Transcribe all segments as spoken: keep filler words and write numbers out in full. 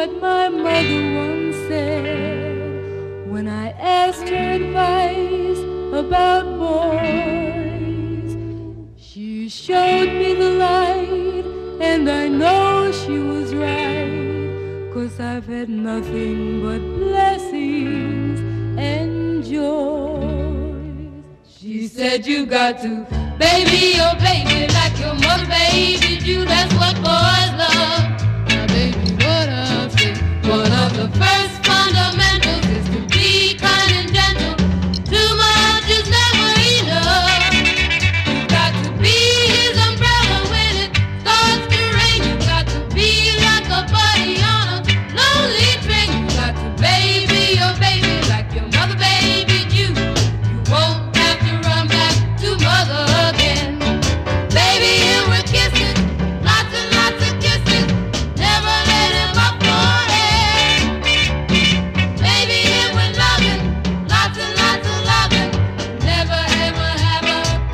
what my mother once said when I asked her advice about boys. She showed me the light, and I know she was right, 'cause I've had nothing but blessings and joys. She said you got to baby your baby like your mother babied you. That's what boys love. Now baby, what I've said, one of the first fundamentals is to be kind and gentle. Too much is never enough. You've got to be his umbrella when it starts to rain. You've got to be like a buddy on a lonely train. You've got to baby your baby like your mother babied you. You won't have to run back to mother again. Baby, you were kissing, lots and lots of kisses. Never let him up for it. Baby, you were loving, lots and lots of loving. Never ever have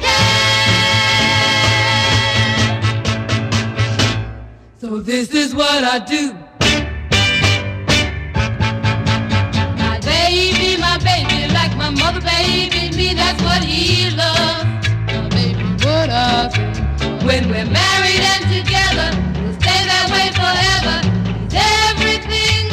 again. So this is what I do. My baby, my baby, like my mother babied me. That's what he loves. My baby, what I do. When we're married and together, we'll stay that way forever. He's everything